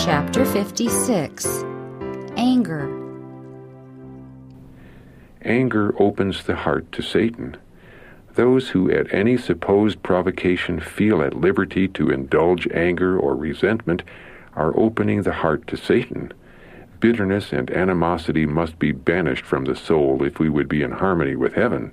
Chapter 56. Anger. Anger opens the heart to Satan. Those who at any supposed provocation feel at liberty to indulge anger or resentment are opening the heart to Satan. Bitterness and animosity must be banished from the soul if we would be in harmony with heaven.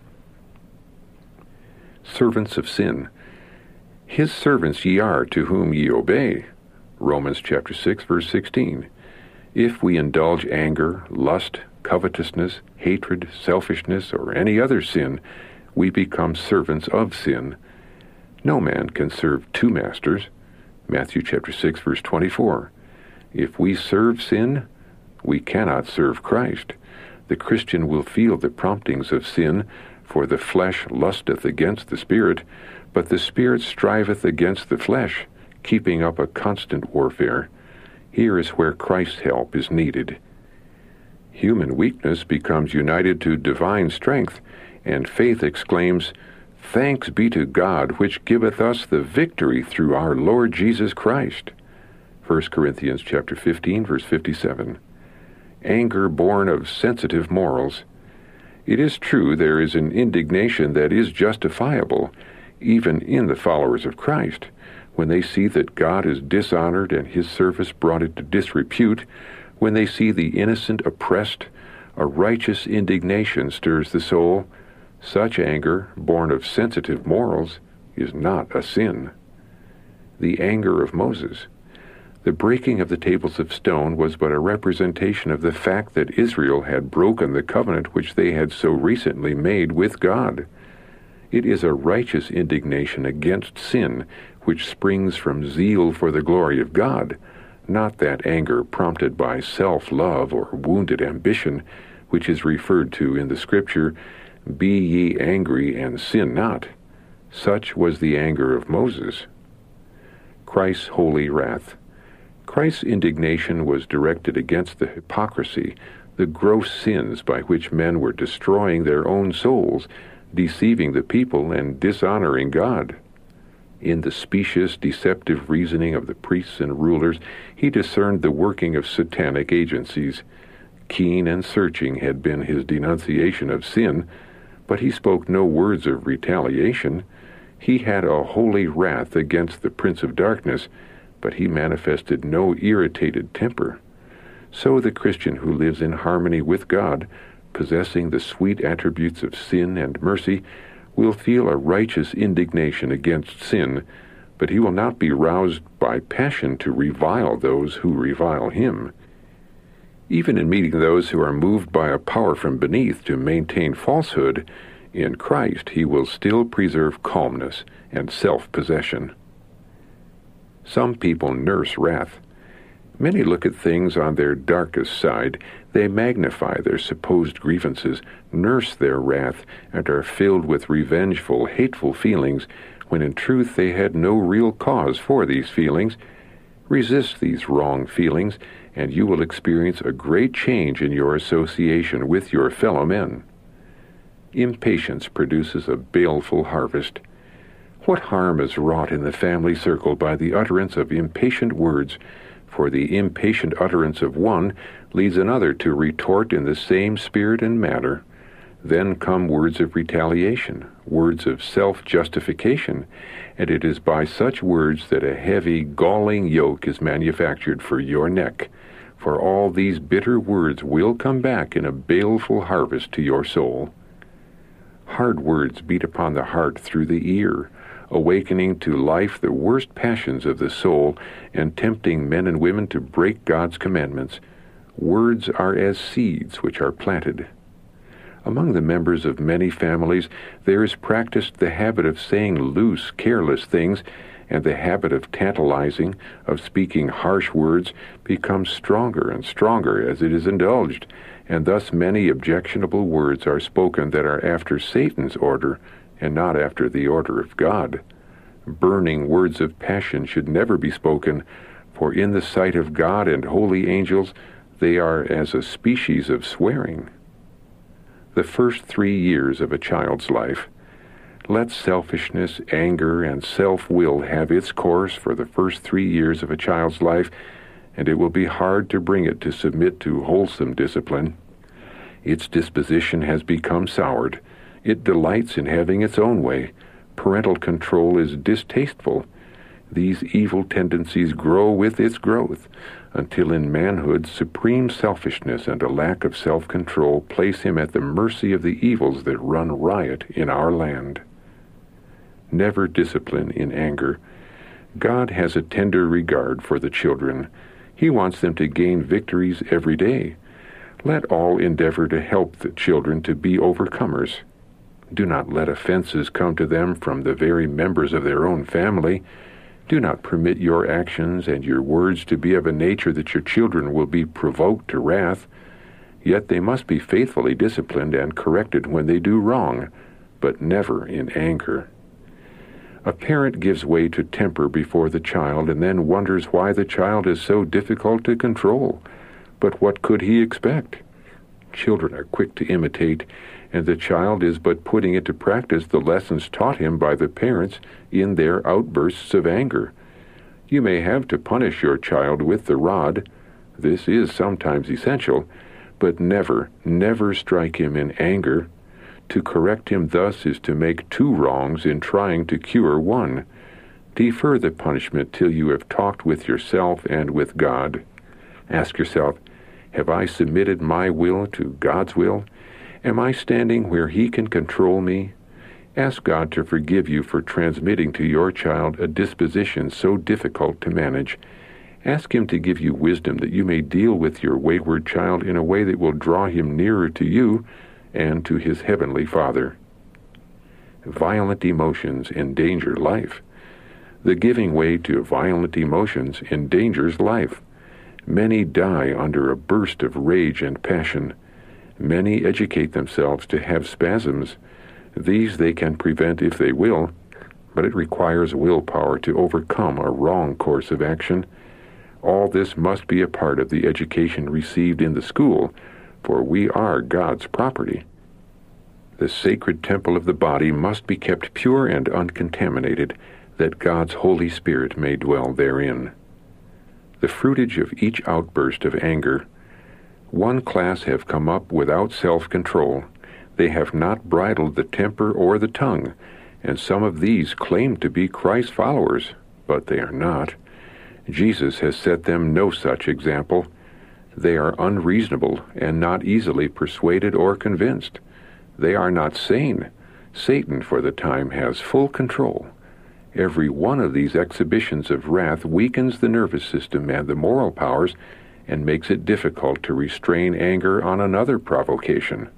Servants of sin. His servants ye are, to whom ye obey. Romans chapter 6, verse 16. If we indulge anger, lust, covetousness, hatred, selfishness, or any other sin, we become servants of sin. No man can serve two masters. Matthew chapter 6, verse 24. If we serve sin, we cannot serve Christ. The Christian will feel the promptings of sin, for the flesh lusteth against the Spirit, but the Spirit striveth against the flesh, keeping up a constant warfare. Here is where Christ's help is needed. Human weakness becomes united to divine strength, and faith exclaims, "Thanks be to God, which giveth us the victory through our Lord Jesus Christ." 1 Corinthians chapter 15, verse 57. Anger born of sensitive morals. It is true there is an indignation that is justifiable, even in the followers of Christ, when they see that God is dishonored and his service brought into disrepute, when they see the innocent oppressed. A righteous indignation stirs the soul. Such anger, born of sensitive morals, is not a sin. The anger of Moses. The breaking of the tables of stone was but a representation of the fact that Israel had broken the covenant which they had so recently made with God. It is a righteous indignation against sin which springs from zeal for the glory of God, not that anger prompted by self-love or wounded ambition, which is referred to in the Scripture, "Be ye angry and sin not." Such was the anger of Moses. Christ's holy wrath. Christ's indignation was directed against the hypocrisy, the gross sins by which men were destroying their own souls, deceiving the people, and dishonoring God. In the specious, deceptive reasoning of the priests and rulers, he discerned the working of satanic agencies. Keen and searching had been his denunciation of sin, but he spoke no words of retaliation. He had a holy wrath against the prince of darkness, but he manifested no irritated temper. So the Christian who lives in harmony with God, possessing the sweet attributes of sin and mercy, will feel a righteous indignation against sin, but he will not be roused by passion to revile those who revile him. Even in meeting those who are moved by a power from beneath to maintain falsehood, in Christ he will still preserve calmness and self-possession. Some people nurse wrath. Many look at things on their darkest side. They magnify their supposed grievances, nurse their wrath, and are filled with revengeful, hateful feelings, when in truth they had no real cause for these feelings. Resist these wrong feelings, and you will experience a great change in your association with your fellow men. Impatience produces a baleful harvest. What harm is wrought in the family circle by the utterance of impatient words? For the impatient utterance of one leads another to retort in the same spirit and manner. Then come words of retaliation, words of self-justification, and it is by such words that a heavy, galling yoke is manufactured for your neck. For all these bitter words will come back in a baleful harvest to your soul. Hard words beat upon the heart through the ear, awakening to life the worst passions of the soul, and tempting men and women to break God's commandments. Words are as seeds which are planted. Among the members of many families there is practiced the habit of saying loose, careless things, and the habit of tantalizing, of speaking harsh words, becomes stronger and stronger as it is indulged, and thus many objectionable words are spoken that are after Satan's order, and not after the order of God. Burning words of passion should never be spoken, for in the sight of God and holy angels they are as a species of swearing. The first 3 years of a child's life. Let selfishness, anger, and self-will have its course for the first 3 years of a child's life, and it will be hard to bring it to submit to wholesome discipline. Its disposition has become soured. It delights in having its own way. Parental control is distasteful. These evil tendencies grow with its growth, until in manhood supreme selfishness and a lack of self-control place him at the mercy of the evils that run riot in our land. Never discipline in anger. God has a tender regard for the children. He wants them to gain victories every day. Let all endeavor to help the children to be overcomers. Do not let offenses come to them from the very members of their own family. Do not permit your actions and your words to be of a nature that your children will be provoked to wrath. Yet they must be faithfully disciplined and corrected when they do wrong, but never in anger. A parent gives way to temper before the child and then wonders why the child is so difficult to control. But what could he expect? Children are quick to imitate, and the child is but putting into practice the lessons taught him by the parents in their outbursts of anger. You may have to punish your child with the rod. This is sometimes essential, but never, never strike him in anger. To correct him thus is to make two wrongs in trying to cure one. Defer the punishment till you have talked with yourself and with God. Ask yourself, have I submitted my will to God's will? Am I standing where He can control me? Ask God to forgive you for transmitting to your child a disposition so difficult to manage. Ask Him to give you wisdom that you may deal with your wayward child in a way that will draw him nearer to you and to his heavenly Father. Violent emotions endanger life. The giving way to violent emotions endangers life. Many die under a burst of rage and passion. Many educate themselves to have spasms. These they can prevent if they will, but it requires willpower to overcome a wrong course of action. All this must be a part of the education received in the school, for we are God's property. The sacred temple of the body must be kept pure and uncontaminated, that God's Holy Spirit may dwell therein. The fruitage of each outburst of anger. One class have come up without self-control. They have not bridled the temper or the tongue, and some of these claim to be Christ's followers, but they are not. Jesus has set them no such example. They are unreasonable and not easily persuaded or convinced. They are not sane. Satan, for the time, has full control. Every one of these exhibitions of wrath weakens the nervous system and the moral powers and makes it difficult to restrain anger on another provocation.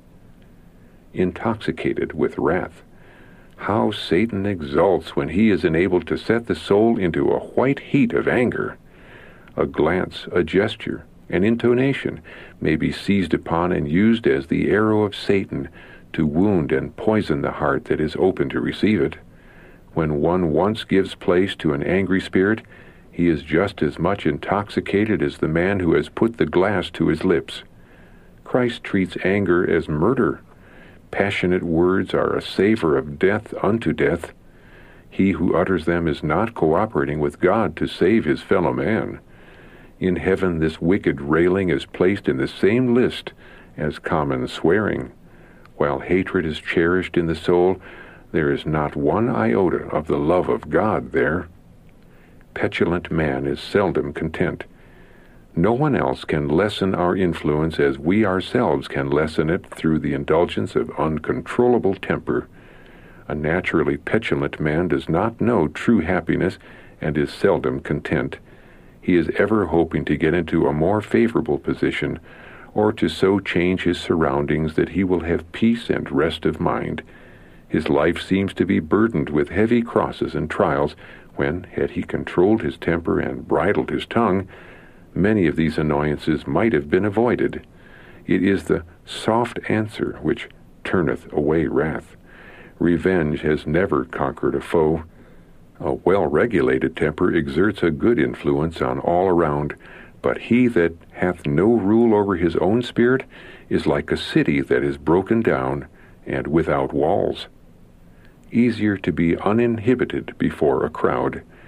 Intoxicated with wrath. How Satan exults when he is enabled to set the soul into a white heat of anger. A glance, a gesture, an intonation may be seized upon and used as the arrow of Satan to wound and poison the heart that is open to receive it. When one once gives place to an angry spirit, he is just as much intoxicated as the man who has put the glass to his lips. Christ treats anger as murder. Passionate words are a savor of death unto death. He who utters them is not cooperating with God to save his fellow man. In heaven this wicked railing is placed in the same list as common swearing. While hatred is cherished in the soul, there is not one iota of the love of God there. Petulant man is seldom content. No one else can lessen our influence as we ourselves can lessen it through the indulgence of uncontrollable temper. A naturally petulant man does not know true happiness and is seldom content. He is ever hoping to get into a more favorable position, or to so change his surroundings that he will have peace and rest of mind. His life seems to be burdened with heavy crosses and trials, when, had he controlled his temper and bridled his tongue, many of these annoyances might have been avoided. It is the soft answer which turneth away wrath. Revenge has never conquered a foe. A well-regulated temper exerts a good influence on all around, but he that hath no rule over his own spirit is like a city that is broken down and without walls. Easier to be uninhibited before a crowd.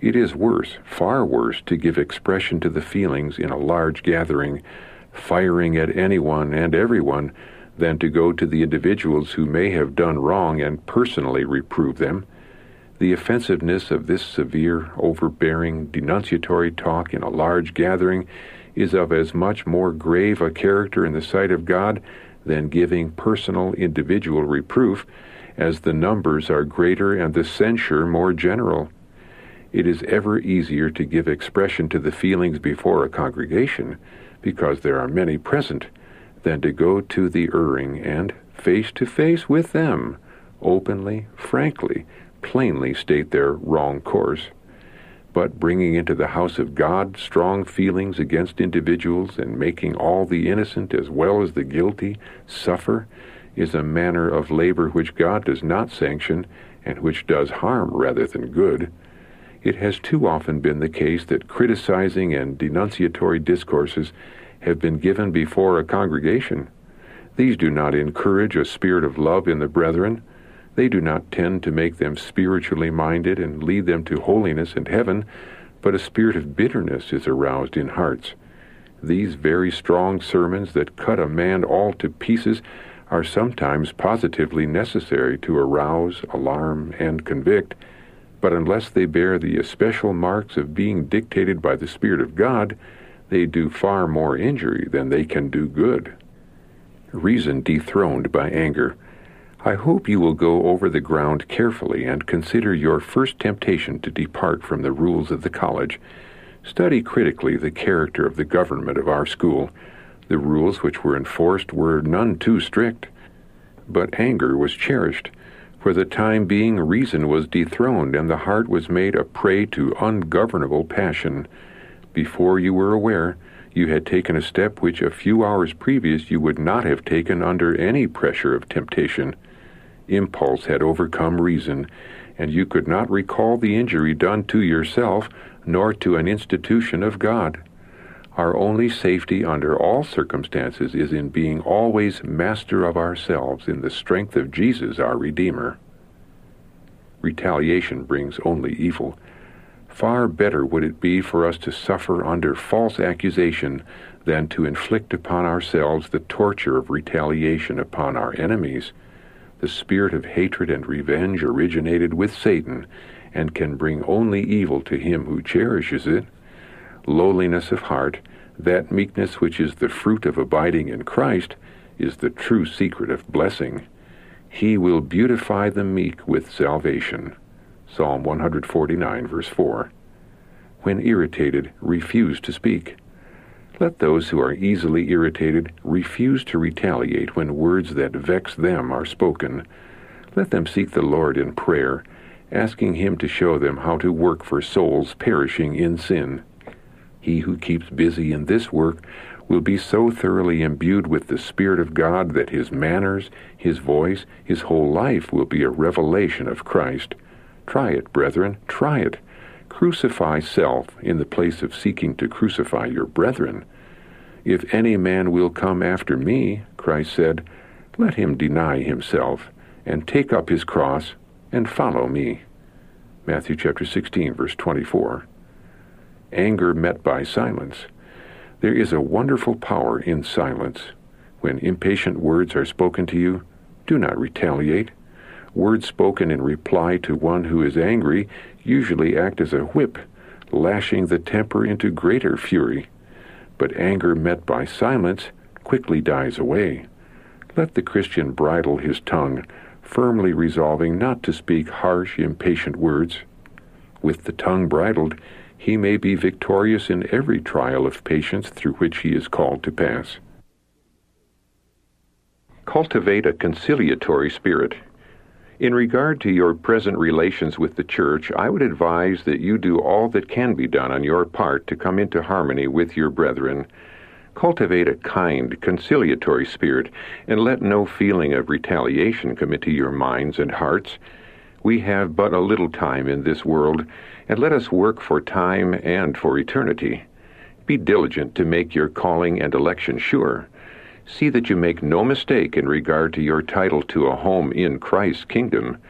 It is worse, far worse, to give expression to the feelings in a large gathering, firing at anyone and everyone, than to go to the individuals who may have done wrong and personally reprove them. The offensiveness of this severe, overbearing, denunciatory talk in a large gathering is of as much more grave a character in the sight of God than giving personal, individual reproof, as the numbers are greater and the censure more general. It is ever easier to give expression to the feelings before a congregation, because there are many present, than to go to the erring and, face to face with them, openly, frankly, plainly state their wrong course. But bringing into the house of God strong feelings against individuals and making all the innocent as well as the guilty suffer is a manner of labor which God does not sanction and which does harm rather than good. It has too often been the case that criticizing and denunciatory discourses have been given before a congregation. These do not encourage a spirit of love in the brethren. They do not tend to make them spiritually minded and lead them to holiness and heaven, but a spirit of bitterness is aroused in hearts. These very strong sermons that cut a man all to pieces are sometimes positively necessary to arouse, alarm, and convict, but unless they bear the especial marks of being dictated by the Spirit of God, they do far more injury than they can do good. Reason dethroned by anger. I hope you will go over the ground carefully and consider your first temptation to depart from the rules of the college. Study critically the character of the government of our school. The rules which were enforced were none too strict, but anger was cherished. For the time being, reason was dethroned, and the heart was made a prey to ungovernable passion. Before you were aware, you had taken a step which a few hours previous you would not have taken under any pressure of temptation. Impulse had overcome reason, and you could not recall the injury done to yourself nor to an institution of God. Our only safety under all circumstances is in being always master of ourselves in the strength of Jesus our Redeemer. Retaliation brings only evil. Far better would it be for us to suffer under false accusation than to inflict upon ourselves the torture of retaliation upon our enemies. The spirit of hatred and revenge originated with Satan and can bring only evil to him who cherishes it. Lowliness of heart, that meekness which is the fruit of abiding in Christ, is the true secret of blessing. He will beautify the meek with salvation. Psalm 149, verse 4. When irritated, refuse to speak. Let those who are easily irritated refuse to retaliate when words that vex them are spoken. Let them seek the Lord in prayer, asking Him to show them how to work for souls perishing in sin. He who keeps busy in this work will be so thoroughly imbued with the Spirit of God that his manners, his voice, his whole life will be a revelation of Christ. Try it, brethren, try it. Crucify self in the place of seeking to crucify your brethren. If any man will come after me, Christ said, let him deny himself, and take up his cross, and follow me. Matthew chapter 16, verse 24. Anger met by silence. There is a wonderful power in silence. When impatient words are spoken to you, do not retaliate. Words spoken in reply to one who is angry usually act as a whip, lashing the temper into greater fury. But anger met by silence quickly dies away. Let the Christian bridle his tongue, firmly resolving not to speak harsh, impatient words. With the tongue bridled, he may be victorious in every trial of patience through which he is called to pass. Cultivate a conciliatory spirit. In regard to your present relations with the church, I would advise that you do all that can be done on your part to come into harmony with your brethren. Cultivate a kind, conciliatory spirit, and let no feeling of retaliation come into your minds and hearts. We have but a little time in this world, and let us work for time and for eternity. Be diligent to make your calling and election sure. See that you make no mistake in regard to your title to a home in Christ's kingdom.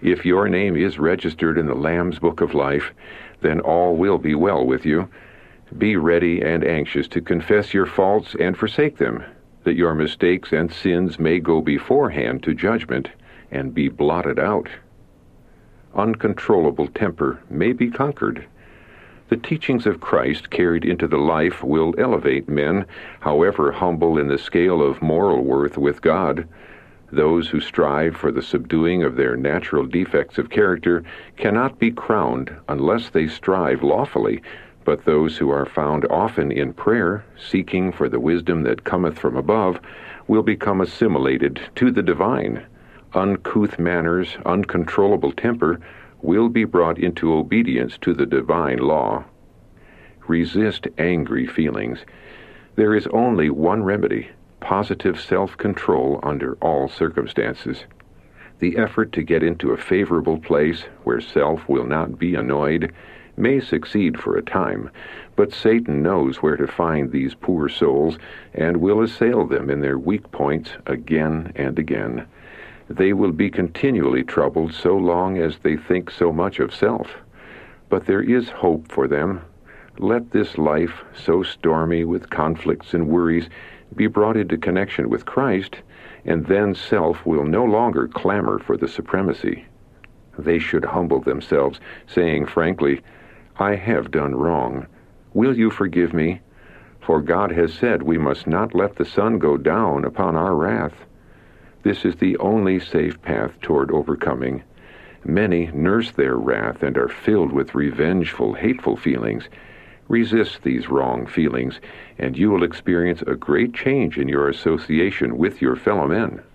If your name is registered in the Lamb's Book of Life, then all will be well with you. Be ready and anxious to confess your faults and forsake them, that your mistakes and sins may go beforehand to judgment and be blotted out. Uncontrollable temper may be conquered. The teachings of Christ carried into the life will elevate men, however humble in the scale of moral worth with God. Those who strive for the subduing of their natural defects of character cannot be crowned unless they strive lawfully, but those who are found often in prayer, seeking for the wisdom that cometh from above, will become assimilated to the divine. Uncouth manners, uncontrollable temper, will be brought into obedience to the divine law. Resist angry feelings. There is only one remedy: positive self-control under all circumstances. The effort to get into a favorable place where self will not be annoyed may succeed for a time, but Satan knows where to find these poor souls and will assail them in their weak points again and again. They will be continually troubled so long as they think so much of self. But there is hope for them. Let this life, so stormy with conflicts and worries, be brought into connection with Christ, and then self will no longer clamor for the supremacy. They should humble themselves, saying frankly, "I have done wrong. Will you forgive me? For God has said we must not let the sun go down upon our wrath." This is the only safe path toward overcoming. Many nurse their wrath and are filled with revengeful, hateful feelings. Resist these wrong feelings, and you will experience a great change in your association with your fellow men.